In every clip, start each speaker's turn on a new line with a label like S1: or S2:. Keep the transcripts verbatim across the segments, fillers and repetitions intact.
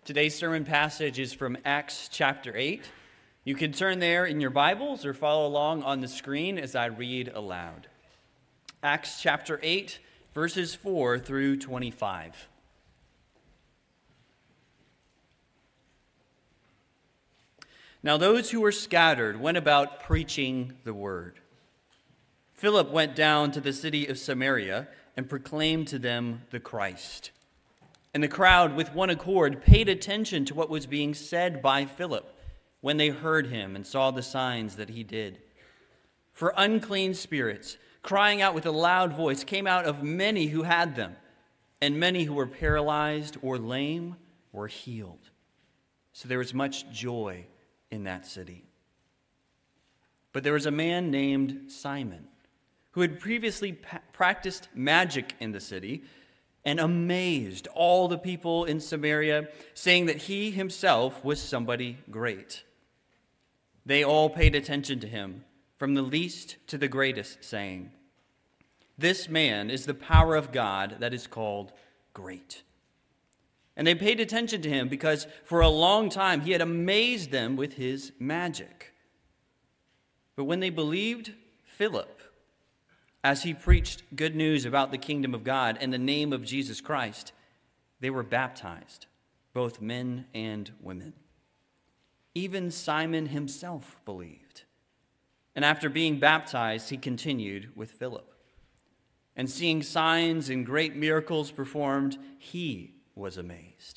S1: Today's sermon passage is from Acts chapter eight. You can turn there in your Bibles or follow along on the screen as I read aloud. Acts chapter eight, verses four through twenty-five. Now those who were scattered went about preaching the word. Philip went down to the city of Samaria and proclaimed to them the Christ. And the crowd, with one accord, paid attention to what was being said by Philip when they heard him and saw the signs that he did. For unclean spirits, crying out with a loud voice, came out of many who had them, and many who were paralyzed or lame were healed. So there was much joy in that city. But there was a man named Simon, who had previously pa- practiced magic in the city, and amazed all the people in Samaria, saying that he himself was somebody great. They all paid attention to him, from the least to the greatest, saying, "This man is the power of God that is called great." And they paid attention to him because for a long time he had amazed them with his magic. But when they believed Philip, as he preached good news about the kingdom of God and the name of Jesus Christ, they were baptized, both men and women. Even Simon himself believed. And after being baptized, he continued with Philip. And seeing signs and great miracles performed, he was amazed.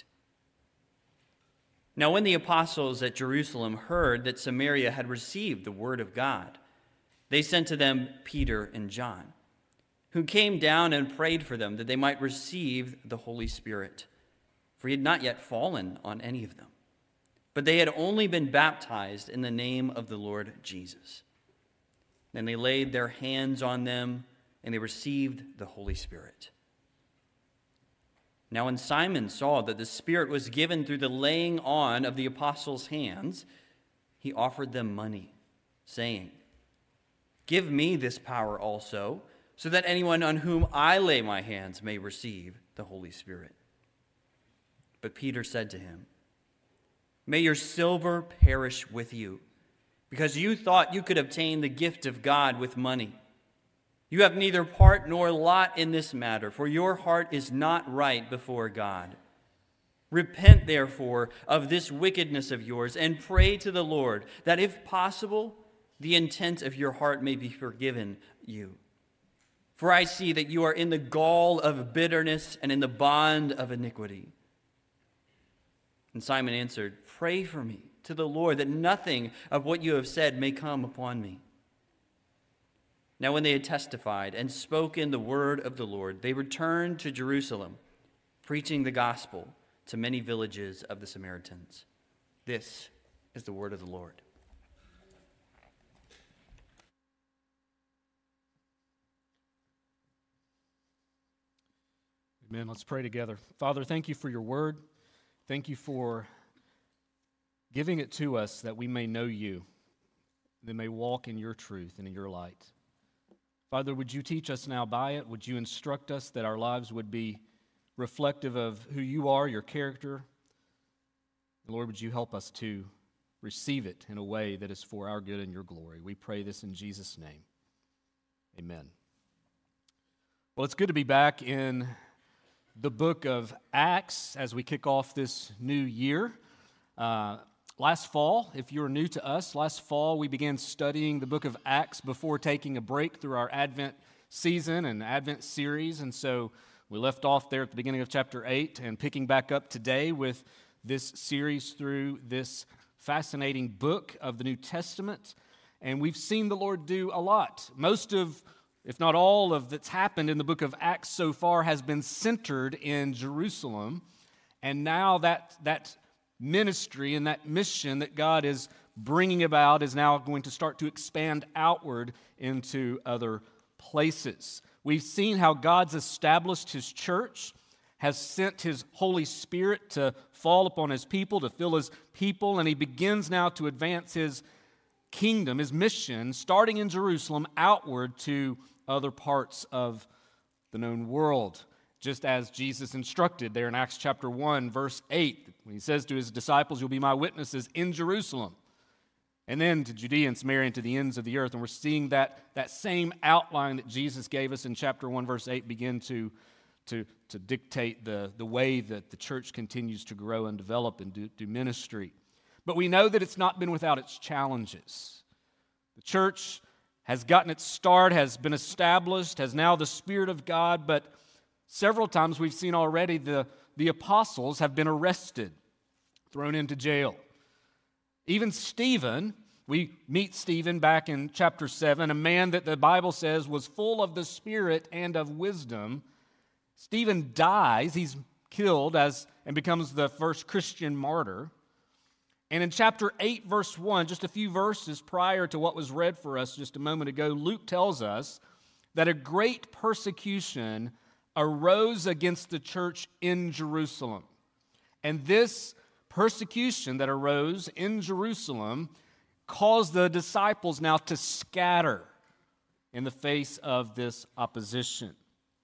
S1: Now when the apostles at Jerusalem heard that Samaria had received the word of God, they sent to them Peter and John, who came down and prayed for them that they might receive the Holy Spirit, for he had not yet fallen on any of them, but they had only been baptized in the name of the Lord Jesus. Then they laid their hands on them, and they received the Holy Spirit. Now when Simon saw that the Spirit was given through the laying on of the apostles' hands, he offered them money, saying, "Give me this power also, so that anyone on whom I lay my hands may receive the Holy Spirit." But Peter said to him, "May your silver perish with you, because you thought you could obtain the gift of God with money. You have neither part nor lot in this matter, for your heart is not right before God. Repent, therefore, of this wickedness of yours, and pray to the Lord, that if possible, the intent of your heart may be forgiven you. For I see that you are in the gall of bitterness and in the bond of iniquity." And Simon answered, "Pray for me to the Lord, that nothing of what you have said may come upon me." Now when they had testified and spoken the word of the Lord, they returned to Jerusalem, preaching the gospel to many villages of the Samaritans. This is the word of the Lord.
S2: Amen. Let's pray together. Father, thank you for your word. Thank you for giving it to us that we may know you, that may walk in your truth and in your light. Father, would you teach us now by it? Would you instruct us that our lives would be reflective of who you are, your character? And Lord, would you help us to receive it in a way that is for our good and your glory? We pray this in Jesus' name. Amen. Well, it's good to be back in the book of Acts as we kick off this new year. Uh, last fall, if you're new to us, last fall we began studying the book of Acts before taking a break through our Advent season and Advent series. And so we left off there at the beginning of chapter eight and picking back up today with this series through this fascinating book of the New Testament. And we've seen the Lord do a lot. Most of If not all of that's happened in the book of Acts so far has been centered in Jerusalem. And now that, that ministry and that mission that God is bringing about is now going to start to expand outward into other places. We've seen how God's established His church, has sent His Holy Spirit to fall upon His people, to fill His people, and He begins now to advance His kingdom, His mission, starting in Jerusalem, outward to other parts of the known world, just as Jesus instructed there in Acts chapter one, verse eight. when he says to his disciples, "You'll be my witnesses in Jerusalem," and then to Judea and Samaria and to the ends of the earth. And we're seeing that, that same outline that Jesus gave us in chapter one, verse eight, begin to, to, to dictate the, the way that the church continues to grow and develop and do, do ministry. But we know that it's not been without its challenges. The church has gotten its start, has been established, has now the Spirit of God, but several times we've seen already the, the apostles have been arrested, thrown into jail. Even Stephen, we meet Stephen back in chapter seven, a man that the Bible says was full of the Spirit and of wisdom. Stephen dies, he's killed as and becomes the first Christian martyr. And in chapter eight, verse one, just a few verses prior to what was read for us just a moment ago, Luke tells us that a great persecution arose against the church in Jerusalem. And this persecution that arose in Jerusalem caused the disciples now to scatter in the face of this opposition.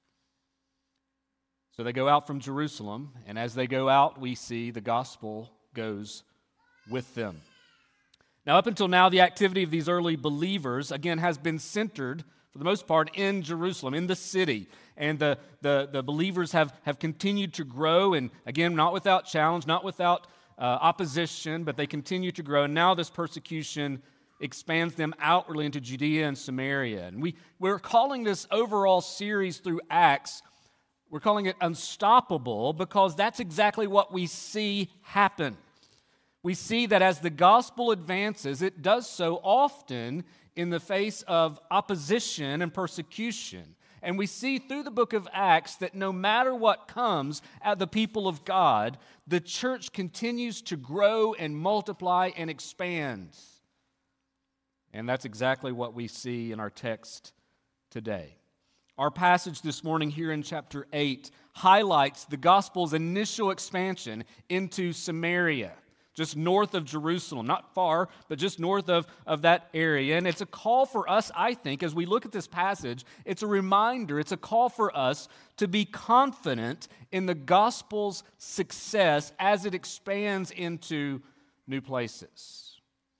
S2: So they go out from Jerusalem, and as they go out, we see the gospel goes with them. Now, up until now, the activity of these early believers, again, has been centered, for the most part, in Jerusalem, in the city. And the, the, the believers have, have continued to grow, and again, not without challenge, not without uh, opposition, but they continue to grow. And now this persecution expands them outwardly into Judea and Samaria. And we, we're calling this overall series through Acts, we're calling it Unstoppable, because that's exactly what we see happen. We see that as the gospel advances, it does so often in the face of opposition and persecution. And we see through the book of Acts that no matter what comes at the people of God, the church continues to grow and multiply and expand. And that's exactly what we see in our text today. Our passage this morning here in chapter eight highlights the gospel's initial expansion into Samaria, just north of Jerusalem, not far, but just north of, of that area. And it's a call for us, I think, as we look at this passage, it's a reminder, it's a call for us to be confident in the gospel's success as it expands into new places.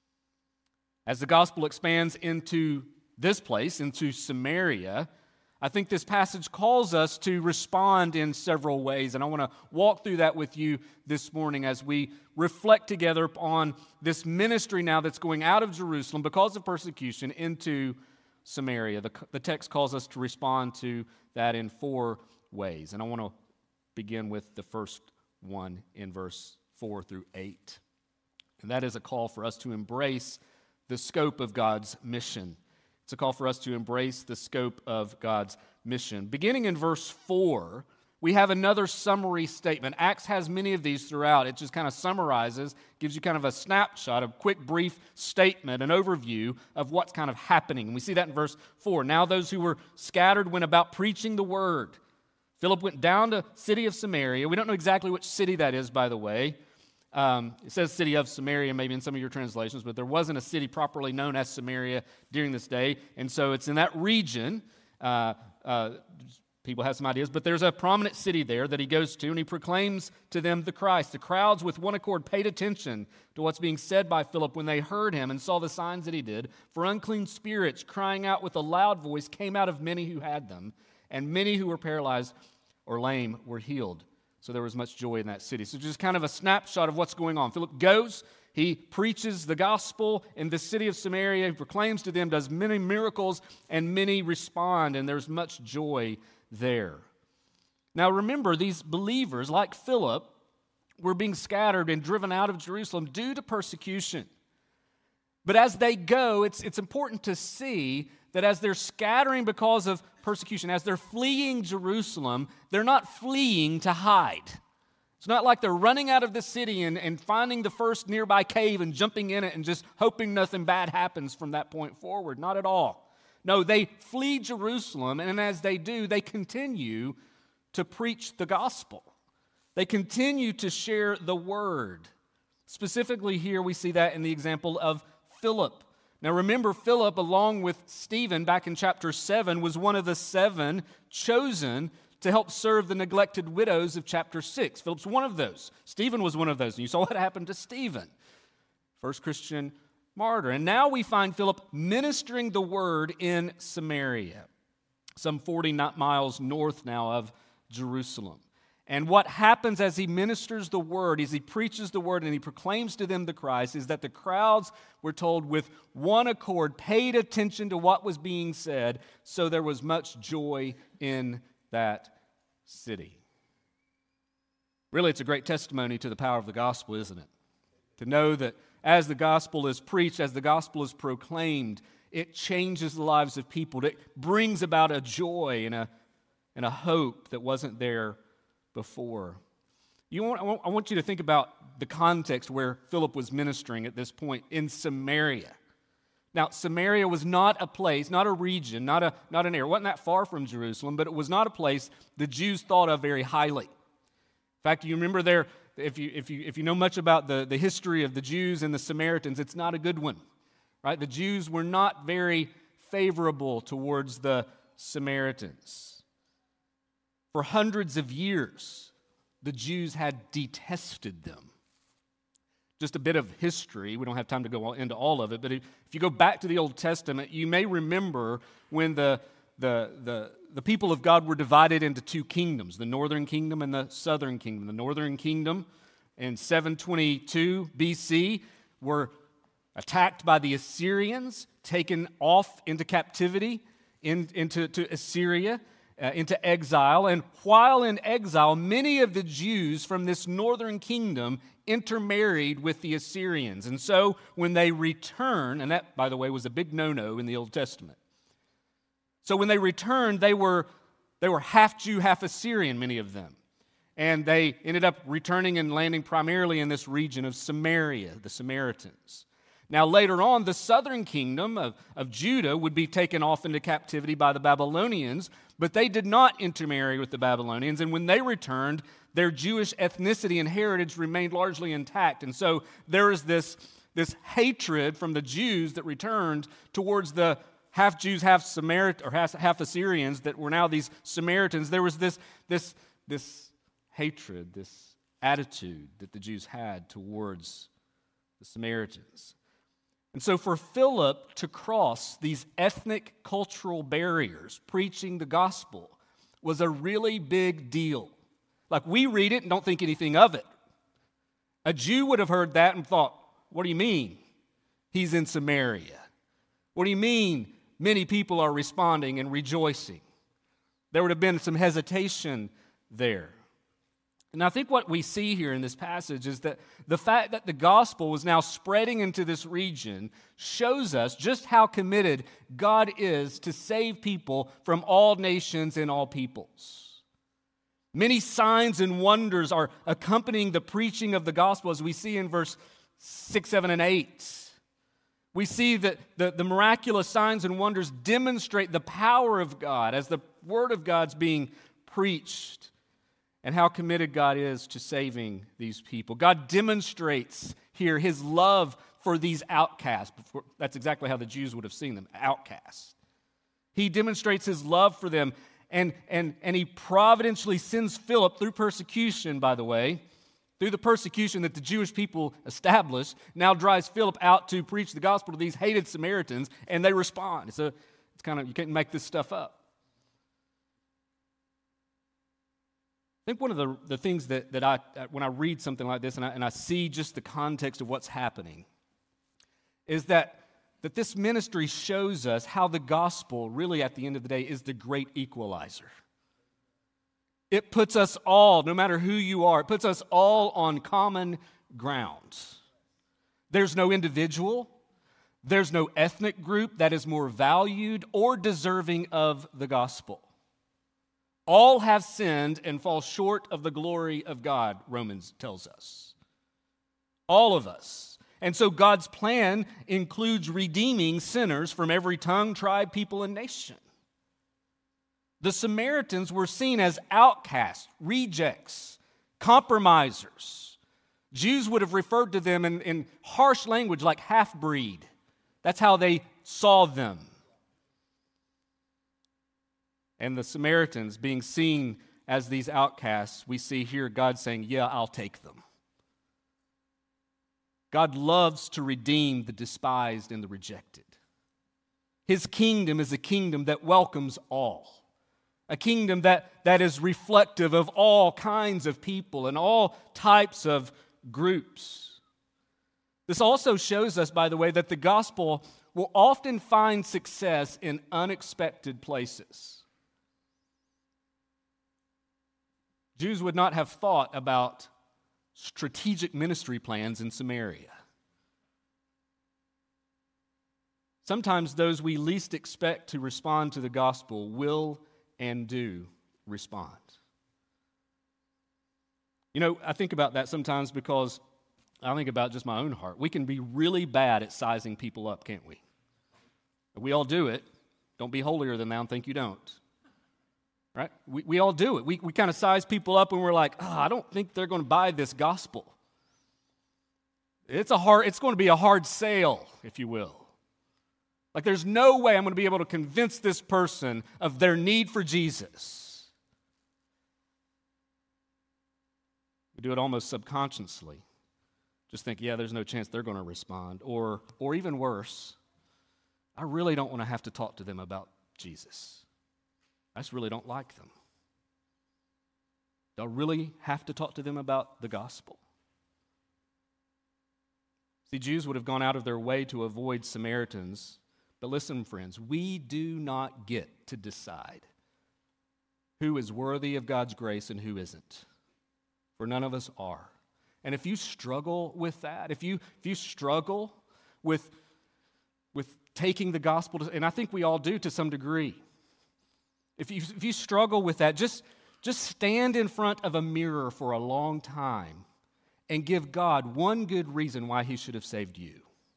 S2: As the gospel expands into this place, into Samaria, I think this passage calls us to respond in several ways, and I want to walk through that with you this morning as we reflect together on this ministry now that's going out of Jerusalem because of persecution into Samaria. The, the text calls us to respond to that in four ways, and I want to begin with the first one in verse four through eight, and that is a call for us to embrace the scope of God's mission. It's a call for us to embrace the scope of God's mission. Beginning in verse four, we have another summary statement. Acts has many of these throughout. It just kind of summarizes, gives you kind of a snapshot, a quick, brief statement, an overview of what's kind of happening. And we see that in verse four. Now those who were scattered went about preaching the word. Philip went down to the city of Samaria. We don't know exactly which city that is, by the way. Um, it says city of Samaria maybe in some of your translations, but there wasn't a city properly known as Samaria during this day, and so it's in that region. Uh, uh, people have some ideas, but there's a prominent city there that he goes to, and he proclaims to them the Christ. The crowds with one accord paid attention to what's being said by Philip when they heard him and saw the signs that he did. For unclean spirits, crying out with a loud voice, came out of many who had them, and many who were paralyzed or lame were healed. So there was much joy in that city. So just kind of a snapshot of what's going on. Philip goes, he preaches the gospel in the city of Samaria, he proclaims to them, does many miracles, and many respond, and there's much joy there. Now remember, these believers, like Philip, were being scattered and driven out of Jerusalem due to persecution. But as they go, it's, it's important to see that as they're scattering because of persecution, as they're fleeing Jerusalem, they're not fleeing to hide. It's not like they're running out of the city and, and finding the first nearby cave and jumping in it and just hoping nothing bad happens from that point forward. Not at all. No, they flee Jerusalem, and as they do, they continue to preach the gospel. They continue to share the word. Specifically here, we see that in the example of Philip. Now remember, Philip, along with Stephen back in chapter seven, was one of the seven chosen to help serve the neglected widows of chapter six. Philip's one of those. Stephen was one of those. And you saw what happened to Stephen, first Christian martyr. And now we find Philip ministering the word in Samaria, some forty miles north now of Jerusalem. And what happens as he ministers the word, as he preaches the word and he proclaims to them the Christ, is that the crowds, we're told, with one accord, paid attention to what was being said, so there was much joy in that city. Really, it's a great testimony to the power of the gospel, isn't it? To know that as the gospel is preached, as the gospel is proclaimed, it changes the lives of people. It brings about a joy and a, and a hope that wasn't there before. You want, I want you to think about the context where Philip was ministering at this point in Samaria. Now, Samaria was not a place, not a region, not a not an area. It wasn't that far from Jerusalem, but it was not a place the Jews thought of very highly. In fact, you remember there, if you if you if you know much about the, the history of the Jews and the Samaritans, it's not a good one. Right? The Jews were not very favorable towards the Samaritans. For hundreds of years, the Jews had detested them. Just a bit of history. We don't have time to go into all of it, but if you go back to the Old Testament, you may remember when the, the, the, the people of God were divided into two kingdoms, the northern kingdom and the southern kingdom. The northern kingdom in seven twenty-two B C were attacked by the Assyrians, taken off into captivity in, into to Assyria, uh, into exile. And while in exile, many of the Jews from this northern kingdom intermarried with the Assyrians. And so when they return, and that, by the way, was a big no-no in the Old Testament. So when they returned, they were, they were half Jew, half Assyrian, many of them. And they ended up returning and landing primarily in this region of Samaria, the Samaritans. Now, later on, the southern kingdom of, of Judah would be taken off into captivity by the Babylonians, but they did not intermarry with the Babylonians. And when they returned, their Jewish ethnicity and heritage remained largely intact. And so there is this, this hatred from the Jews that returned towards the half Jews, half Samaritan, or half, half Assyrians that were now these Samaritans. There was this, this, this hatred, this attitude that the Jews had towards the Samaritans. And so for Philip to cross these ethnic cultural barriers, preaching the gospel, was a really big deal. Like, we read it and don't think anything of it. A Jew would have heard that and thought, what do you mean he's in Samaria? What do you mean many people are responding and rejoicing? There would have been some hesitation there. And I think what we see here in this passage is that the fact that the gospel was now spreading into this region shows us just how committed God is to save people from all nations and all peoples. Many signs and wonders are accompanying the preaching of the gospel, as we see in verse six, seven, and eight. We see that the, the miraculous signs and wonders demonstrate the power of God as the word of God's being preached, and how committed God is to saving these people. God demonstrates here his love for these outcasts. That's exactly how the Jews would have seen them, outcasts. He demonstrates his love for them, and, and, and he providentially sends Philip through persecution, by the way, through the persecution that the Jewish people established, now drives Philip out to preach the gospel to these hated Samaritans, and they respond. So it's kind of, you can't make this stuff up. I think one of the, the things that, that I, when I read something like this and I, and I see just the context of what's happening, is that, that this ministry shows us how the gospel, really at the end of the day, is the great equalizer. It puts us all, no matter who you are, it puts us all on common ground. There's no individual, there's no ethnic group that is more valued or deserving of the gospel. All have sinned and fall short of the glory of God, Romans tells us. All of us. And so God's plan includes redeeming sinners from every tongue, tribe, people, and nation. The Samaritans were seen as outcasts, rejects, compromisers. Jews would have referred to them in, in harsh language like half-breed. That's how they saw them. And the Samaritans being seen as these outcasts, we see here God saying, yeah, I'll take them. God loves to redeem the despised and the rejected. His kingdom is a kingdom that welcomes all, a kingdom that, that is reflective of all kinds of people and all types of groups. This also shows us, by the way, that the gospel will often find success in unexpected places. Jews would not have thought about strategic ministry plans in Samaria. Sometimes those we least expect to respond to the gospel will and do respond. You know, I think about that sometimes because I think about just my own heart. We can be really bad at sizing people up, can't we? We all do it. Don't be holier than thou and think you don't. Right? We we all do it. We we kind of size people up and we're like, oh, I don't think they're going to buy this gospel. It's a hard, it's going to be a hard sale, if you will. Like there's no way I'm going to be able to convince this person of their need for Jesus. We do it almost subconsciously. Just think, yeah, there's no chance they're going to respond. Or, or even worse, I really don't want to have to talk to them about Jesus. I just really don't like them. Do I really have to talk to them about the gospel? See, Jews would have gone out of their way to avoid Samaritans. But listen, friends, we do not get to decide who is worthy of God's grace and who isn't. For none of us are. And if you struggle with that, if you if you struggle with, with taking the gospel, to, and I think we all do to some degree, if you, if you struggle with that, just, just stand in front of a mirror for a long time and give God one good reason why He should have saved you.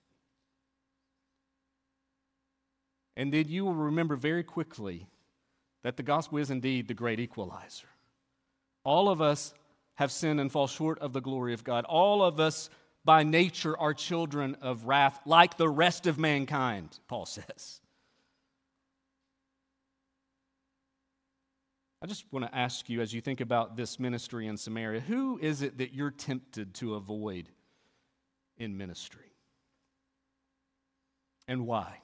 S2: And then you will remember very quickly that the gospel is indeed the great equalizer. All of us have sinned and fall short of the glory of God. All of us, by nature, are children of wrath, like the rest of mankind, Paul says. I just want to ask you, as you think about this ministry in Samaria, who is it that you're tempted to avoid in ministry? And why?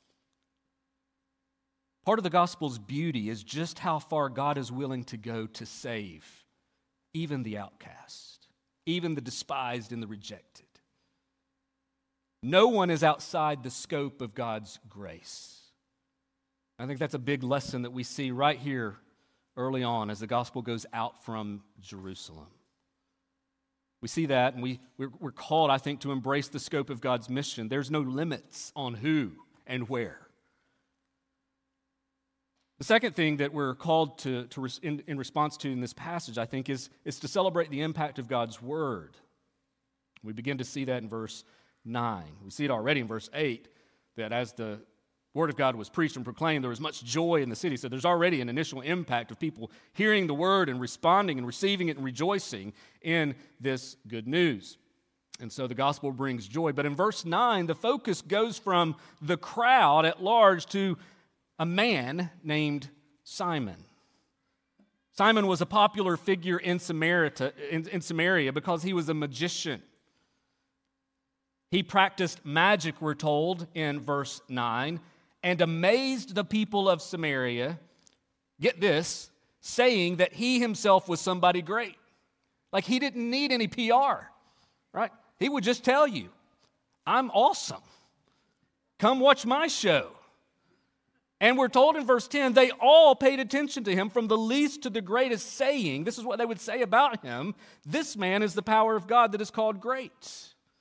S2: Part of the gospel's beauty is just how far God is willing to go to save even the outcast, even the despised and the rejected. No one is outside the scope of God's grace. I think that's a big lesson that we see right here early on as the gospel goes out from Jerusalem. We see that, and we, we're, we're called, I think, to embrace the scope of God's mission. There's no limits on who and where. The second thing that we're called to, to in, in response to in this passage, I think, is, is to celebrate the impact of God's word. We begin to see that in verse nine. We see it already in verse eight, that as the word of God was preached and proclaimed, there was much joy in the city. So there's already an initial impact of people hearing the word and responding and receiving it and rejoicing in this good news. And so the gospel brings joy. But in verse nine, the focus goes from the crowd at large to a man named Simon. Simon was a popular figure in Samaria, in, in Samaria because he was a magician. He practiced magic, we're told in verse nine, and amazed the people of Samaria, get this, saying that he himself was somebody great. Like he didn't need any P R, right? He would just tell you, I'm awesome. Come watch my show. And we're told in verse ten, they all paid attention to him from the least to the greatest, saying, this is what they would say about him, this man is the power of God that is called great.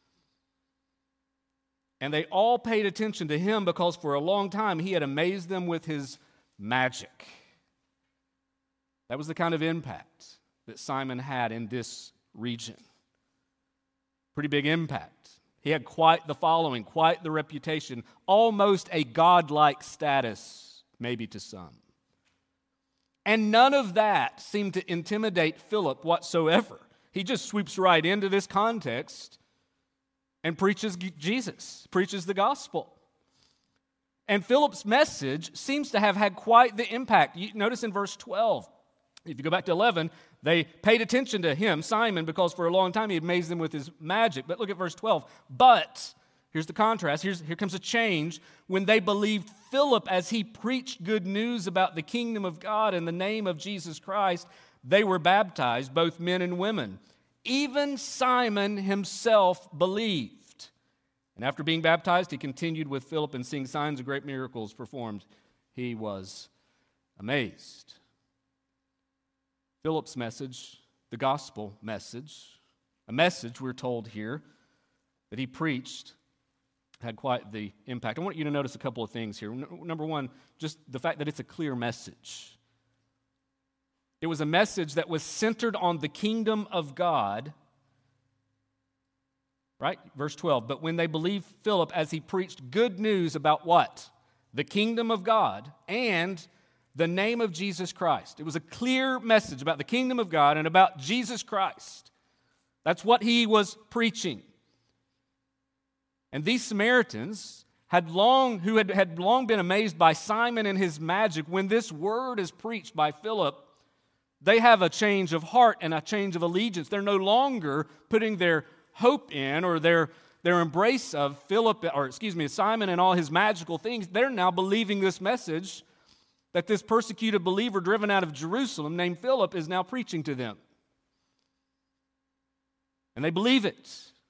S2: And they all paid attention to him because for a long time he had amazed them with his magic. That was the kind of impact that Simon had in this region. Pretty big impact. He had quite the following, quite the reputation, almost a godlike status, maybe to some. And none of that seemed to intimidate Philip whatsoever. He just sweeps right into this context and preaches Jesus, preaches the gospel. And Philip's message seems to have had quite the impact. You notice in verse twelve, If you go back to eleven, they paid attention to him, Simon, because for a long time he had amazed them with his magic. But look at verse twelve. But, here's the contrast, Here's, here comes a change. When they believed Philip as he preached good news about the kingdom of God in the name of Jesus Christ, they were baptized, both men and women. Even Simon himself believed. And after being baptized, he continued with Philip and seeing signs and great miracles performed. He was amazed. Philip's message, the gospel message, a message we're told here that he preached, had quite the impact. I want you to notice a couple of things here. Number one, just the fact that it's a clear message. It was a message that was centered on the kingdom of God. Right? Verse twelve. But when they believed Philip as he preached good news about what? The kingdom of God and the name of Jesus Christ. It was a clear message about the kingdom of God and about Jesus Christ. That's what he was preaching. And these Samaritans had long, who had, had long been amazed by Simon and his magic, when this word is preached by Philip, they have a change of heart and a change of allegiance. They're no longer putting their hope in or their, their embrace of Philip, or excuse me, Simon and all his magical things. They're now believing this message that this persecuted believer driven out of Jerusalem named Philip is now preaching to them. And they believe it.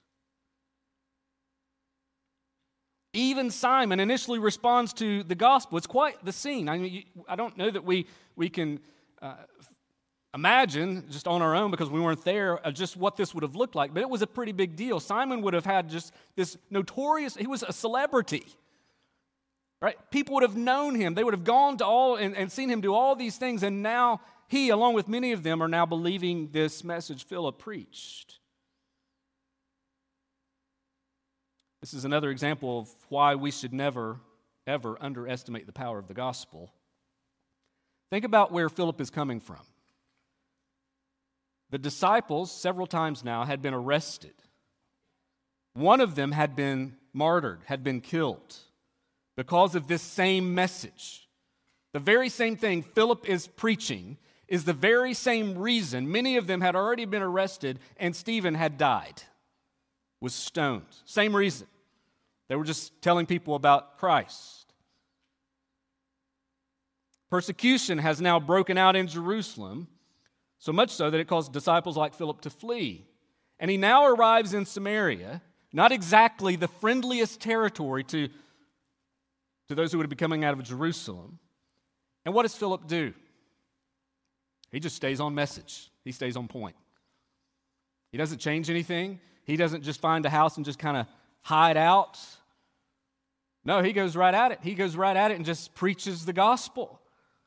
S2: Even Simon initially responds to the gospel. It's quite the scene. I mean, I don't know that we, we can uh, imagine just on our own, because we weren't there, uh, just what this would have looked like. But it was a pretty big deal. Simon would have had just this notorious, he was a celebrity. Right? People would have known him. They would have gone to all and, and seen him do all these things. And now he, along with many of them, are now believing this message Philip preached. This is another example of why we should never, ever underestimate the power of the gospel. Think about where Philip is coming from. The disciples, several times now, had been arrested. One of them had been martyred, had been killed, because of this same message. The very same thing Philip is preaching is the very same reason many of them had already been arrested and Stephen had died, was stoned. Same reason. They were just telling people about Christ. Persecution has now broken out in Jerusalem, so much so that it caused disciples like Philip to flee. And he now arrives in Samaria, not exactly the friendliest territory to to those who would be coming out of Jerusalem. And what does Philip do? He just stays on message. He stays on point. He doesn't change anything. He doesn't just find a house and just kind of hide out. No, he goes right at it. He goes right at it and just preaches the gospel.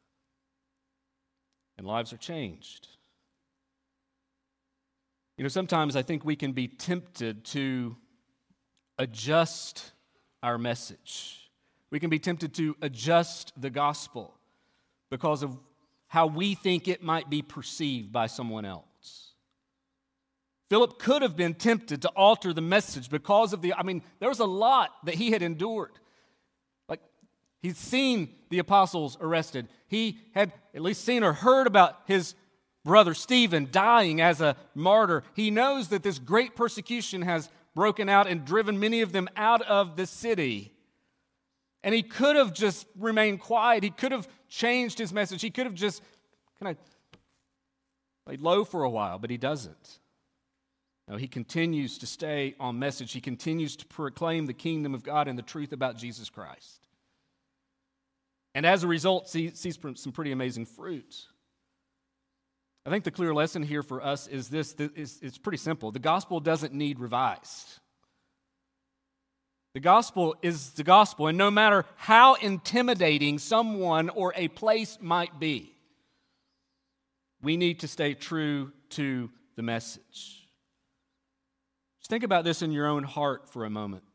S2: And lives are changed. You know, sometimes I think we can be tempted to adjust our message. We can be tempted to adjust the gospel because of how we think it might be perceived by someone else. Philip could have been tempted to alter the message because of the, I mean, there was a lot that he had endured. Like, he'd seen the apostles arrested. He had at least seen or heard about his brother Stephen dying as a martyr. He knows that this great persecution has broken out and driven many of them out of the city. And he could have just remained quiet. He could have changed his message. He could have just kind of laid low for a while, but he doesn't. No, he continues to stay on message. He continues to proclaim the kingdom of God and the truth about Jesus Christ. And as a result, sees some pretty amazing fruits. I think the clear lesson here for us is this. It's pretty simple. The gospel doesn't need revised. The gospel is the gospel, and no matter how intimidating someone or a place might be, we need to stay true to the message. Just think about this in your own heart for a moment.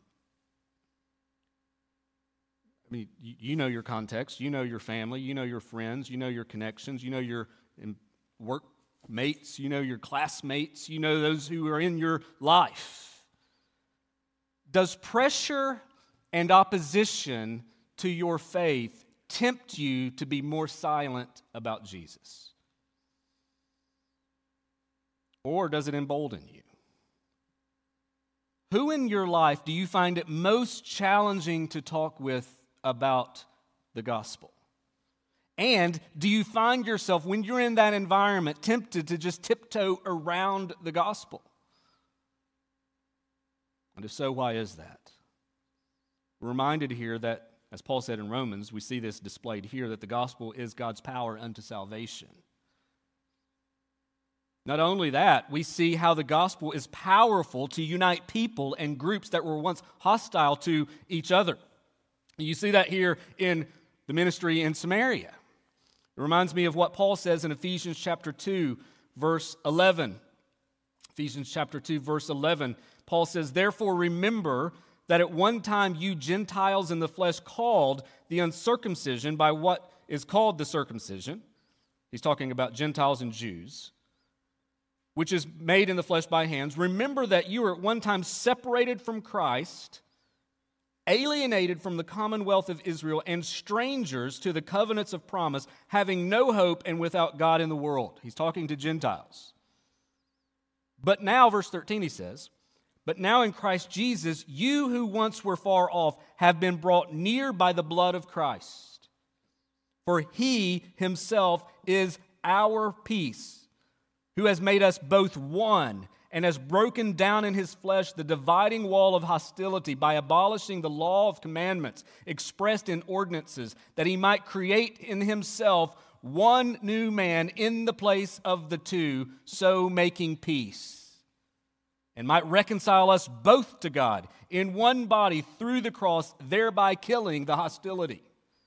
S2: I mean, you know your context, you know your family, you know your friends, you know your connections, you know your workmates, you know your classmates, you know those who are in your life. Does pressure and opposition to your faith tempt you to be more silent about Jesus? Or does it embolden you? Who in your life do you find it most challenging to talk with about the gospel? And do you find yourself, when you're in that environment, tempted to just tiptoe around the gospel? And if so, why is that? We're reminded here that, as Paul said in Romans, we see this displayed here, that the gospel is God's power unto salvation. Not only that, we see how the gospel is powerful to unite people and groups that were once hostile to each other. You see that here in the ministry in Samaria. It reminds me of what Paul says in Ephesians chapter two, verse eleven. Ephesians chapter two, verse eleven, Paul says, "Therefore remember that at one time you Gentiles in the flesh called the uncircumcision by what is called the circumcision." He's talking about Gentiles and Jews, which is made in the flesh by hands. "Remember that you were at one time separated from Christ, alienated from the commonwealth of Israel, and strangers to the covenants of promise, having no hope and without God in the world." He's talking to Gentiles. "But now," verse thirteen, he says, "But now in Christ Jesus, you who once were far off have been brought near by the blood of Christ. For he himself is our peace, who has made us both one and has broken down in his flesh the dividing wall of hostility by abolishing the law of commandments expressed in ordinances, that he might create in himself one new man in the place of the two, so making peace, and might reconcile us both to God in one body through the cross, thereby killing the hostility.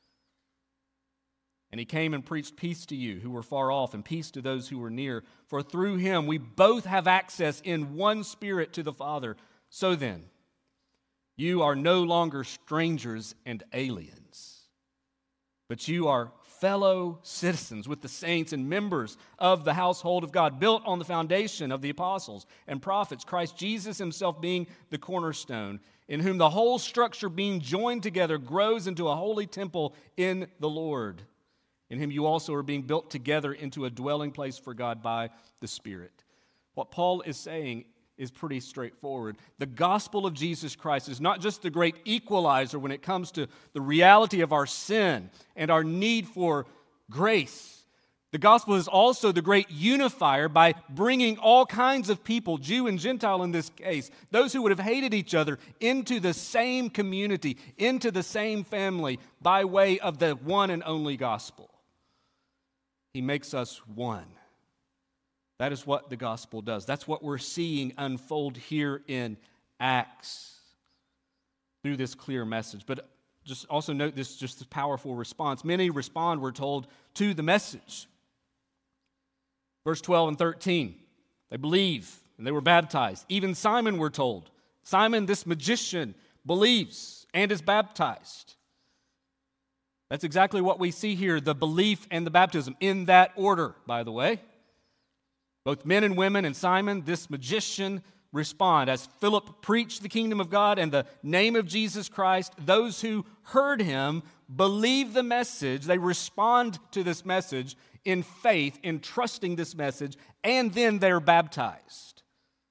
S2: And he came and preached peace to you who were far off, and peace to those who were near. For through him we both have access in one Spirit to the Father. So then, you are no longer strangers and aliens, but you are fellow citizens with the saints and members of the household of God, built on the foundation of the apostles and prophets, Christ Jesus himself being the cornerstone, in whom the whole structure being joined together grows into a holy temple in the Lord. In him you also are being built together into a dwelling place for God by the Spirit." What Paul is saying is pretty straightforward. The gospel of Jesus Christ is not just the great equalizer when it comes to the reality of our sin and our need for grace. The gospel is also the great unifier by bringing all kinds of people, Jew and Gentile in this case, those who would have hated each other, into the same community, into the same family, by way of the one and only gospel. He makes us one. That is what the gospel does. That's what we're seeing unfold here in Acts through this clear message. But just also note this, just this powerful response. Many respond, we're told, to the message. Verse twelve and thirteen, they believe and they were baptized. Even Simon, we're told. Simon, this magician, believes and is baptized. That's exactly what we see here, the belief and the baptism, in that order, by the way. Both men and women and Simon, this magician, respond. As Philip preached the kingdom of God and the name of Jesus Christ, those who heard him believe the message. They respond to this message in faith, in trusting this message, and then they're baptized.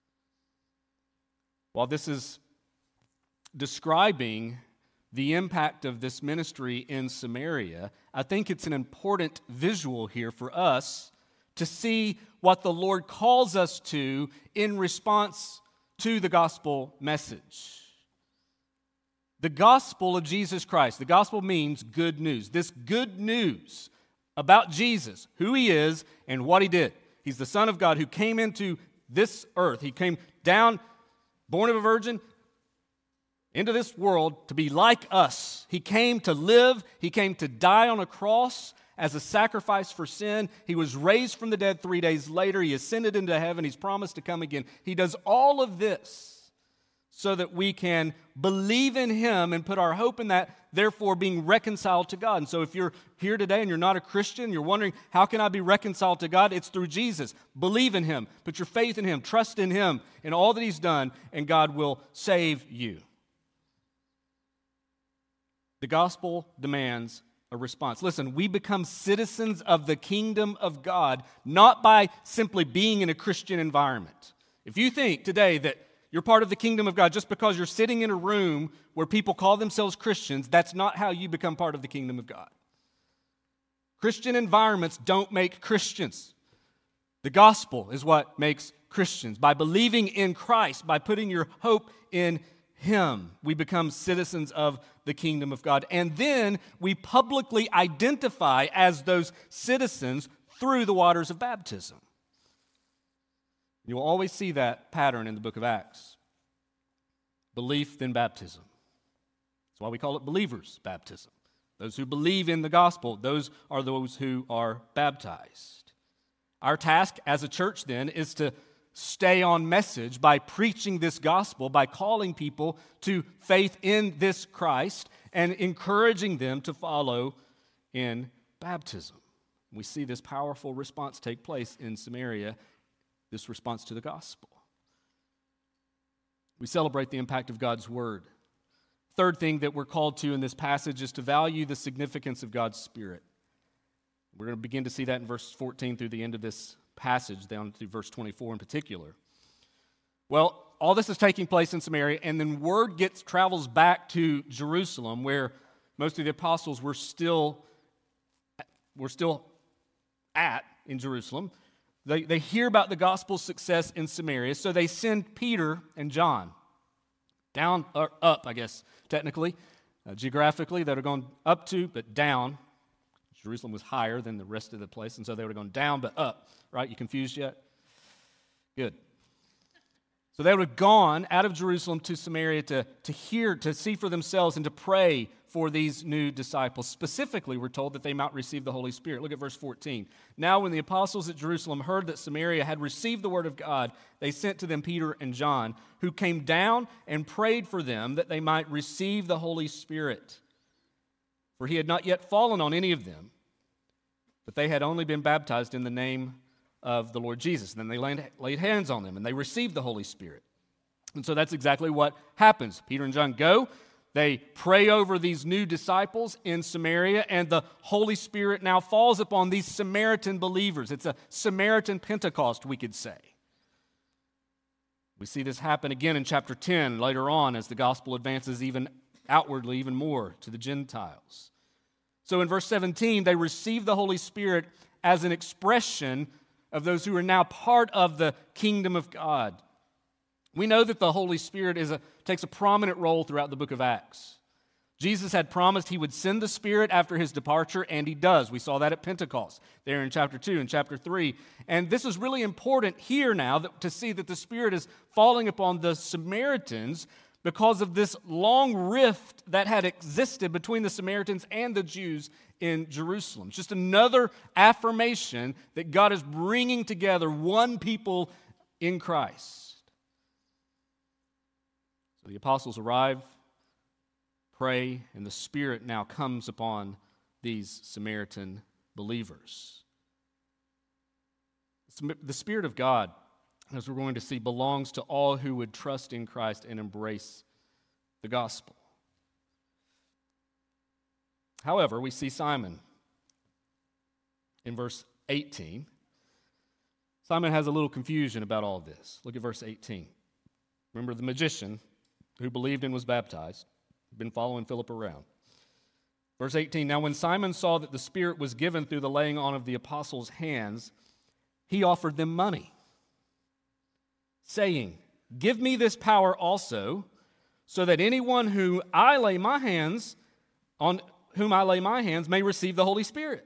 S2: While this is describing the impact of this ministry in Samaria, I think it's an important visual here for us to see what the Lord calls us to in response to the gospel message. The gospel of Jesus Christ. The gospel means good news. This good news about Jesus, who he is and what he did. He's the Son of God who came into this earth. He came down, born of a virgin, into this world to be like us. He came to live. He came to die on a cross as a sacrifice for sin. He was raised from the dead three days later. He ascended into heaven. He's promised to come again. He does all of this so that we can believe in him and put our hope in that, therefore being reconciled to God. And so if you're here today and you're not a Christian, you're wondering, how can I be reconciled to God? It's through Jesus. Believe in him. Put your faith in him. Trust in him and all that he's done, and God will save you. The gospel demands a response. Listen, we become citizens of the kingdom of God not by simply being in a Christian environment. If you think today that you're part of the kingdom of God just because you're sitting in a room where people call themselves Christians, that's not how you become part of the kingdom of God. Christian environments don't make Christians. The gospel is what makes Christians. By believing in Christ, by putting your hope in Him, we become citizens of the kingdom of God. And then we publicly identify as those citizens through the waters of baptism. You'll always see that pattern in the book of Acts. Belief, then baptism. That's why we call it believers' baptism. Those who believe in the gospel, those are those who are baptized. Our task as a church then is to stay on message by preaching this gospel, by calling people to faith in this Christ and encouraging them to follow in baptism. We see this powerful response take place in Samaria, this response to the gospel. We celebrate the impact of God's word. Third thing that we're called to in this passage is to value the significance of God's Spirit. We're going to begin to see that in verse fourteen through the end of this passage, down to verse twenty-four in particular. Well, all this is taking place in Samaria, and then word gets travels back to Jerusalem, where most of the apostles were still were still at in Jerusalem. They, they hear about the gospel's success in Samaria, so they send Peter and John down, or up, I guess, technically, uh, geographically, that are going up to, but down. Jerusalem was higher than the rest of the place, and so they would have gone down, but up, right? You confused yet? Good. So they would have gone out of Jerusalem to Samaria to, to hear, to see for themselves, and to pray for these new disciples. Specifically, we're told that they might receive the Holy Spirit. Look at verse fourteen. Now, when the apostles at Jerusalem heard that Samaria had received the word of God, they sent to them Peter and John, who came down and prayed for them that they might receive the Holy Spirit. For he had not yet fallen on any of them, but they had only been baptized in the name of the Lord Jesus. And then they laid, laid hands on them, and they received the Holy Spirit. And so that's exactly what happens. Peter and John go. They pray over these new disciples in Samaria, and the Holy Spirit now falls upon these Samaritan believers. It's a Samaritan Pentecost, we could say. We see this happen again in chapter ten later on as the gospel advances even outwardly, even more to the Gentiles. So in verse seventeen, they receive the Holy Spirit as an expression of those who are now part of the kingdom of God. We know that the Holy Spirit is a, takes a prominent role throughout the book of Acts. Jesus had promised he would send the Spirit after his departure, and he does. We saw that at Pentecost, there in chapter two and chapter three. And this is really important here now that, to see that the Spirit is falling upon the Samaritans because of this long rift that had existed between the Samaritans and the Jews in Jerusalem. It's just another affirmation that God is bringing together one people in Christ. So the apostles arrive, pray, and the Spirit now comes upon these Samaritan believers. The Spirit of God, as we're going to see, belongs to all who would trust in Christ and embrace the gospel. However, we see Simon in verse eighteen. Simon has a little confusion about all this. Look at verse eighteen. Remember the magician who believed and was baptized, been following Philip around. Verse eighteen, now when Simon saw that the Spirit was given through the laying on of the apostles' hands, he offered them money, saying, give me this power also, so that anyone who I lay my hands on whom I lay my hands may receive the Holy Spirit.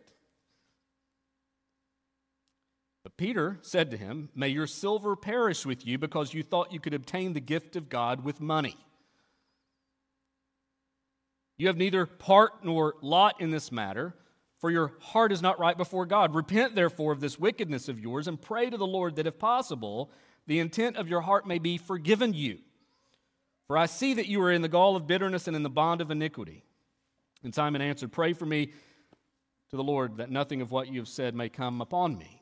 S2: But Peter said to him, may your silver perish with you because you thought you could obtain the gift of God with money. You have neither part nor lot in this matter, for your heart is not right before God. Repent, therefore, of this wickedness of yours, and pray to the Lord that, if possible, the intent of your heart may be forgiven you. For I see that you are in the gall of bitterness and in the bond of iniquity. And Simon answered, pray for me to the Lord that nothing of what you have said may come upon me.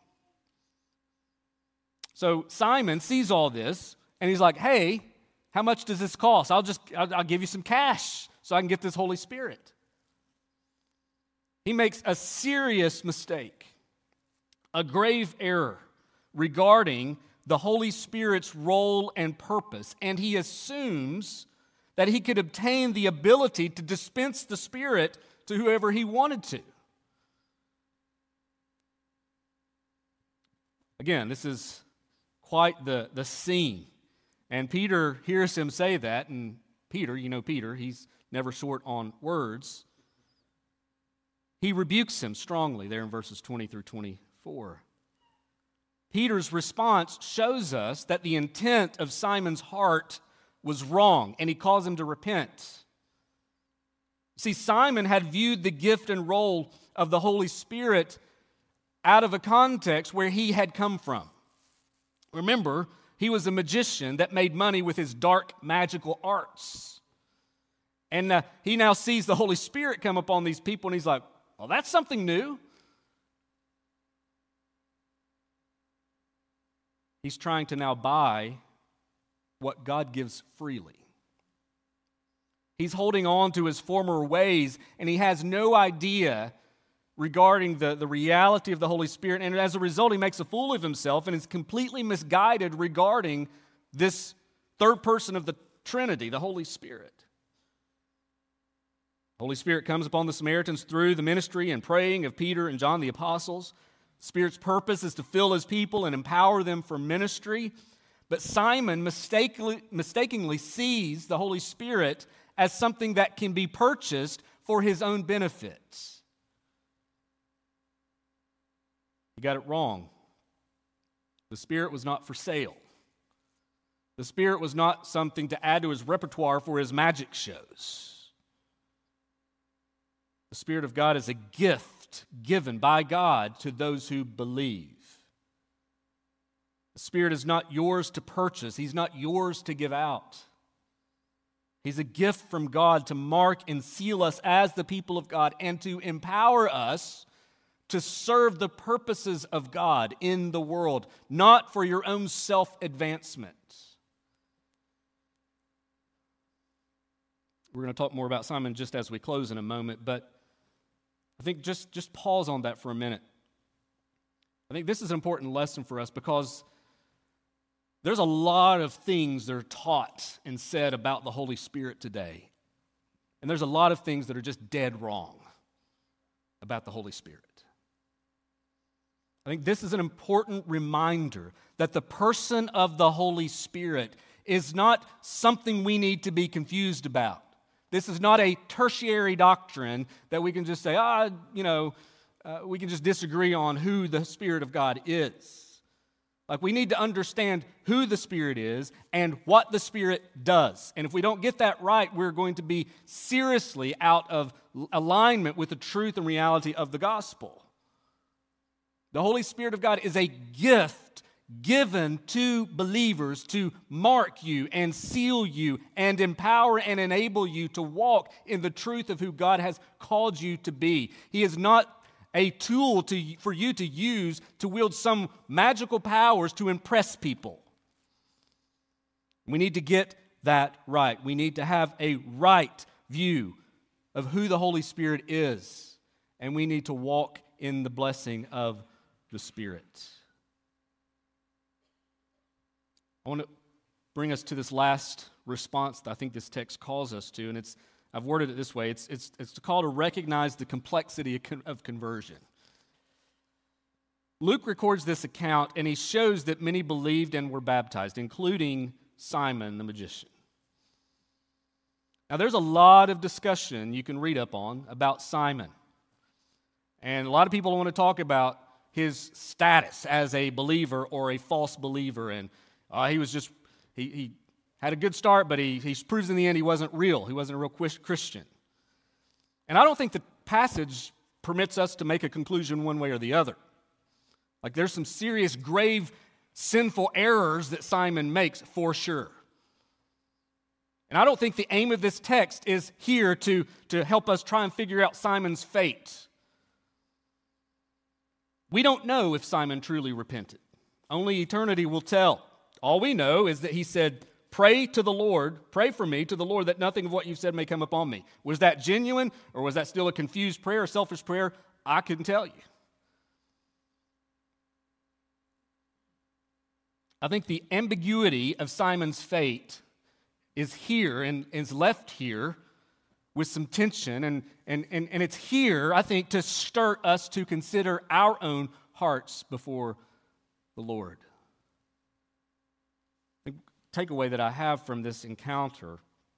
S2: So Simon sees all this, and he's like, hey, how much does this cost? I'll just, I'll, I'll give you some cash so I can get this Holy Spirit. He makes a serious mistake, a grave error regarding the Holy Spirit's role and purpose, and he assumes that he could obtain the ability to dispense the Spirit to whoever he wanted to. Again, this is quite the, the scene. And Peter hears him say that, and Peter, you know Peter, he's never short on words. He rebukes him strongly there in verses twenty through twenty-four. Peter's response shows us that the intent of Simon's heart was wrong, and he calls him to repent. See, Simon had viewed the gift and role of the Holy Spirit out of a context where he had come from. Remember, he was a magician that made money with his dark magical arts. And uh, he now sees the Holy Spirit come upon these people, and he's like, well, that's something new. He's trying to now buy what God gives freely. He's holding on to his former ways, and he has no idea regarding the, the reality of the Holy Spirit. And as a result, he makes a fool of himself and is completely misguided regarding this third person of the Trinity, the Holy Spirit. The Holy Spirit comes upon the Samaritans through the ministry and praying of Peter and John the apostles. The Spirit's purpose is to fill his people and empower them for ministry. But Simon mistakenly, mistakenly sees the Holy Spirit as something that can be purchased for his own benefits. He got it wrong. The Spirit was not for sale. The Spirit was not something to add to his repertoire for his magic shows. The Spirit of God is a gift given by God to those who believe. The Spirit is not yours to purchase. He's not yours to give out. He's a gift from God to mark and seal us as the people of God and to empower us to serve the purposes of God in the world, not for your own self-advancement. We're going to talk more about Simon just as we close in a moment, but I think just, just pause on that for a minute. I think this is an important lesson for us because there's a lot of things that are taught and said about the Holy Spirit today. And there's a lot of things that are just dead wrong about the Holy Spirit. I think this is an important reminder that the person of the Holy Spirit is not something we need to be confused about. This is not a tertiary doctrine that we can just say, ah, you know, uh, we can just disagree on who the Spirit of God is. Like, we need to understand who the Spirit is and what the Spirit does. And if we don't get that right, we're going to be seriously out of alignment with the truth and reality of the gospel. The Holy Spirit of God is a gift given to believers to mark you and seal you and empower and enable you to walk in the truth of who God has called you to be. He is not a tool to, for you to use to wield some magical powers to impress people. We need to get that right. We need to have a right view of who the Holy Spirit is, and we need to walk in the blessing of the Spirit. I want to bring us to this last response that I think this text calls us to, and it's I've worded it this way. It's, it's, it's a call to recognize the complexity of, con- of conversion. Luke records this account, and he shows that many believed and were baptized, including Simon the magician. Now, there's a lot of discussion you can read up on about Simon. And a lot of people want to talk about his status as a believer or a false believer, and uh, he was just, he, he had a good start, but he, he proves in the end he wasn't real. He wasn't a real Christian. And I don't think the passage permits us to make a conclusion one way or the other. Like, there's some serious, grave, sinful errors that Simon makes for sure. And I don't think the aim of this text is here to, to help us try and figure out Simon's fate. We don't know if Simon truly repented. Only eternity will tell. All we know is that he said, pray to the Lord, pray for me to the Lord that nothing of what you've said may come upon me. Was that genuine, or was that still a confused prayer, a selfish prayer? I couldn't tell you. I think the ambiguity of Simon's fate is here and is left here with some tension, and, and, and, and it's here, I think, to stir us to consider our own hearts before the Lord. The takeaway that I have from this encounter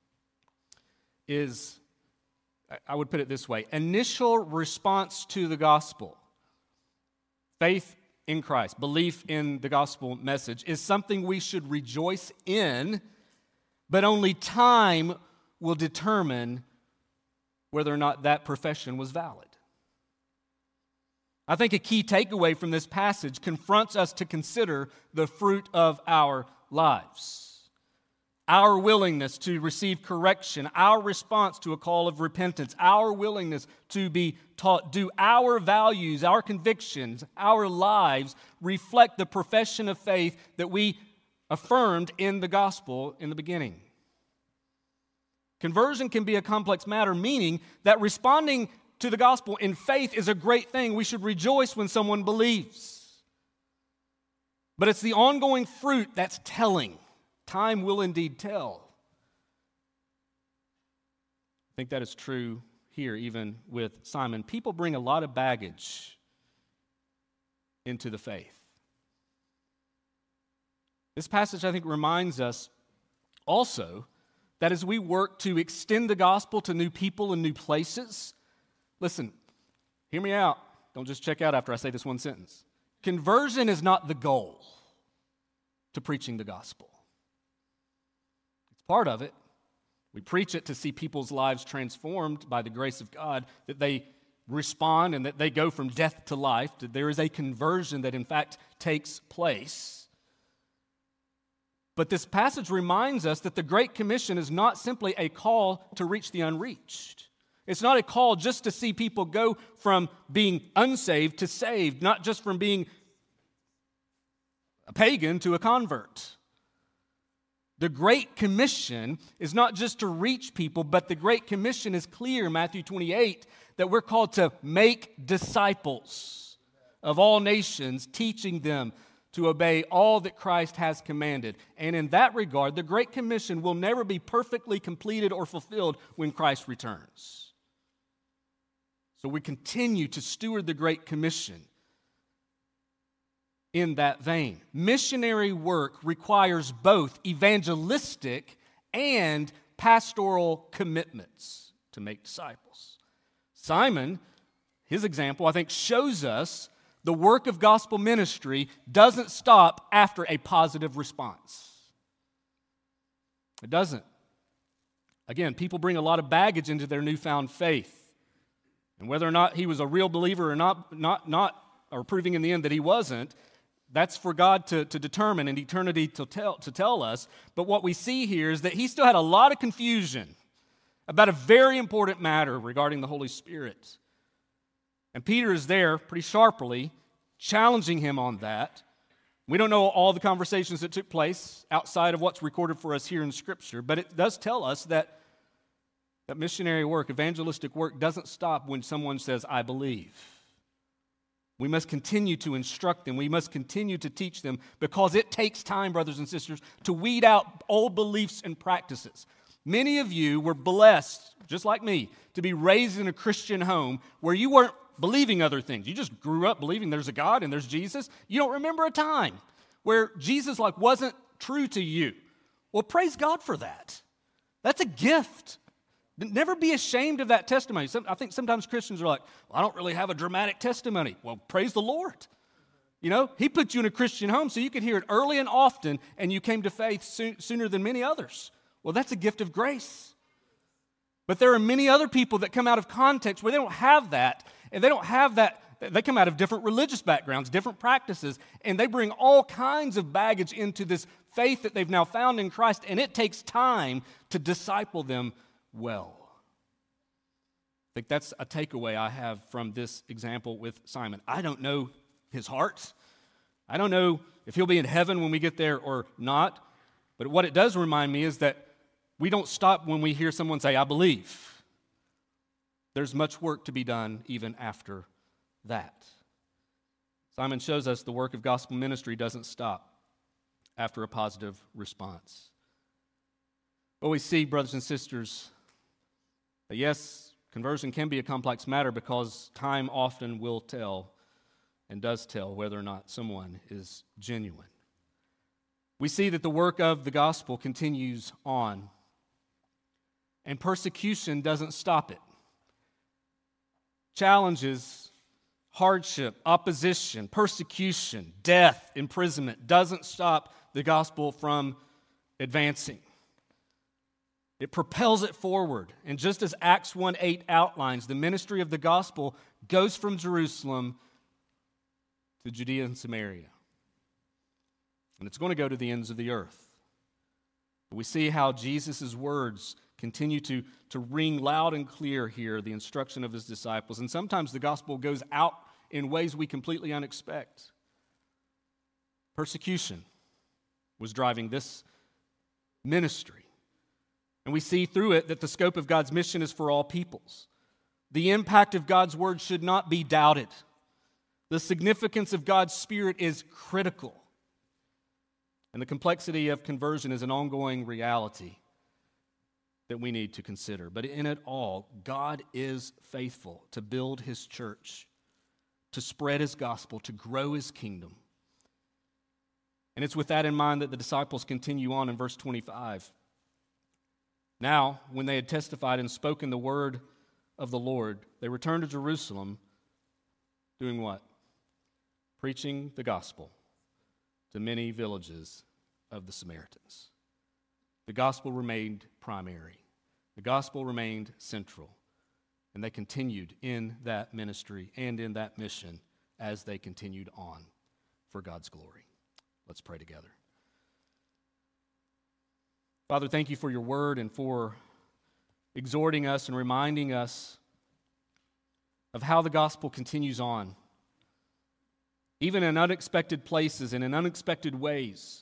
S2: is, I would put it this way, initial response to the gospel, faith in Christ, belief in the gospel message, is something we should rejoice in, but only time will determine whether or not that profession was valid. I think a key takeaway from this passage confronts us to consider the fruit of our lives. Our willingness to receive correction, our response to a call of repentance, our willingness to be taught. Do our values, our convictions, our lives reflect the profession of faith that we affirmed in the gospel in the beginning? Conversion can be a complex matter, meaning that responding to the gospel in faith is a great thing. We should rejoice when someone believes. But it's the ongoing fruit that's telling. Time will indeed tell. I think that is true here, even with Simon. People bring a lot of baggage into the faith. This passage, I think, reminds us also that as we work to extend the gospel to new people and new places, listen, hear me out. Don't just check out after I say this one sentence. Conversion is not the goal to preaching the gospel. It's part of it. We preach it to see people's lives transformed by the grace of God, that they respond and that they go from death to life, that there is a conversion that in fact takes place. But this passage reminds us that the Great Commission is not simply a call to reach the unreached. It's not a call just to see people go from being unsaved to saved, not just from being a pagan to a convert. The Great Commission is not just to reach people, but the Great Commission is clear, Matthew twenty-eight, that we're called to make disciples of all nations, teaching them to obey all that Christ has commanded. And in that regard, the Great Commission will never be perfectly completed or fulfilled when Christ returns. So we continue to steward the Great Commission in that vein. Missionary work requires both evangelistic and pastoral commitments to make disciples. Simon, his example, I think, shows us the work of gospel ministry doesn't stop after a positive response. It doesn't. Again, people bring a lot of baggage into their newfound faith. And whether or not he was a real believer or not, not, not, or proving in the end that he wasn't, that's for God to, to determine and eternity to tell, to tell us. But what we see here is that he still had a lot of confusion about a very important matter regarding the Holy Spirit. And Peter is there pretty sharply, challenging him on that. We don't know all the conversations that took place outside of what's recorded for us here in Scripture, but it does tell us that, that missionary work, evangelistic work, doesn't stop when someone says, I believe. We must continue to instruct them. We must continue to teach them, because it takes time, brothers and sisters, to weed out old beliefs and practices. Many of you were blessed, just like me, to be raised in a Christian home where you weren't believing other things. You just grew up believing there's a God and there's Jesus. You don't remember a time where Jesus like wasn't true to you. Well, praise God for that. That's a gift. Never be ashamed of that testimony. Some, I think sometimes Christians are like, well, I don't really have a dramatic testimony. Well, praise the Lord. You know, He put you in a Christian home so you could hear it early and often, and you came to faith soon, sooner than many others. Well, that's a gift of grace. But there are many other people that come out of context where they don't have that, and they don't have that. They come out of different religious backgrounds, different practices, and they bring all kinds of baggage into this faith that they've now found in Christ, and it takes time to disciple them well. I think that's a takeaway I have from this example with Simon. I don't know his heart. I don't know if he'll be in heaven when we get there or not. But what it does remind me is that we don't stop when we hear someone say, I believe. There's much work to be done even after that. Simon shows us the work of gospel ministry doesn't stop after a positive response. But we see, brothers and sisters, that yes, conversion can be a complex matter because time often will tell and does tell whether or not someone is genuine. We see that the work of the gospel continues on, and persecution doesn't stop it. Challenges, hardship, opposition, persecution, death, imprisonment doesn't stop the gospel from advancing. It propels it forward. And just as Acts one eight outlines, the ministry of the gospel goes from Jerusalem to Judea and Samaria. And it's going to go to the ends of the earth. But we see how Jesus' words continue to, to ring loud and clear here, the instruction of his disciples. And sometimes the gospel goes out in ways we completely unexpect. Persecution was driving this ministry. And we see through it that the scope of God's mission is for all peoples. The impact of God's word should not be doubted. The significance of God's Spirit is critical. And the complexity of conversion is an ongoing reality that we need to consider. But in it all, God is faithful to build his church, to spread his gospel, to grow his kingdom. And it's with that in mind that the disciples continue on in verse twenty-five. Now, when they had testified and spoken the word of the Lord, they returned to Jerusalem, doing what? Preaching the gospel to many villages of the Samaritans. The gospel remained primary. The gospel remained central. And they continued in that ministry and in that mission as they continued on for God's glory. Let's pray together. Father, thank you for your word and for exhorting us and reminding us of how the gospel continues on, even in unexpected places and in unexpected ways.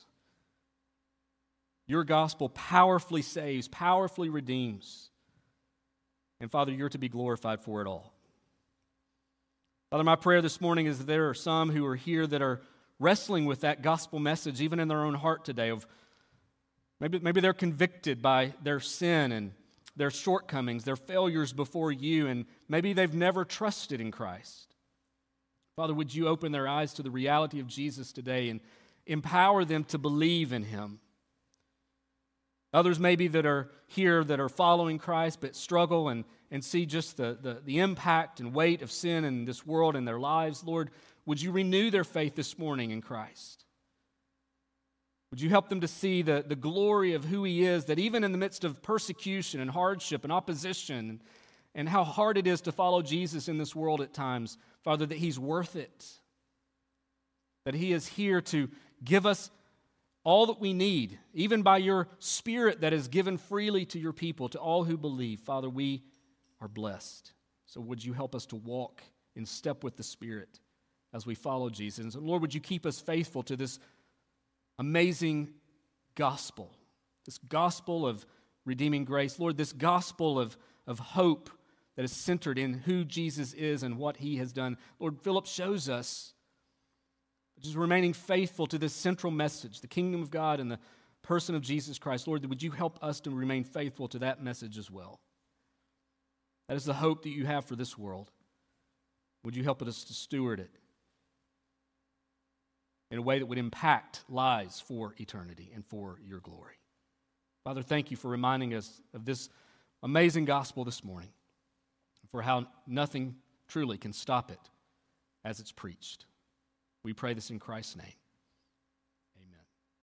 S2: Your gospel powerfully saves, powerfully redeems. And Father, you're to be glorified for it all. Father, my prayer this morning is that there are some who are here that are wrestling with that gospel message, even in their own heart today, of maybe, maybe they're convicted by their sin and their shortcomings, their failures before you, and maybe they've never trusted in Christ. Father, would you open their eyes to the reality of Jesus today and empower them to believe in him? Others maybe that are here that are following Christ but struggle and, and see just the, the, the impact and weight of sin in this world and their lives. Lord, would you renew their faith this morning in Christ? Would you help them to see the, the glory of who he is, that even in the midst of persecution and hardship and opposition and how hard it is to follow Jesus in this world at times, Father, that he's worth it, that he is here to give us all that we need, even by your Spirit that is given freely to your people, to all who believe. Father, we are blessed. So would you help us to walk in step with the Spirit as we follow Jesus? And Lord, would you keep us faithful to this amazing gospel, this gospel of redeeming grace. Lord, this gospel of, of hope that is centered in who Jesus is and what he has done. Lord, Philip shows us just remaining faithful to this central message, the kingdom of God and the person of Jesus Christ. Lord, would you help us to remain faithful to that message as well? That is the hope that you have for this world. Would you help us to steward it in a way that would impact lives for eternity and for your glory? Father, thank you for reminding us of this amazing gospel this morning, for how nothing truly can stop it as it's preached. We pray this in Christ's name.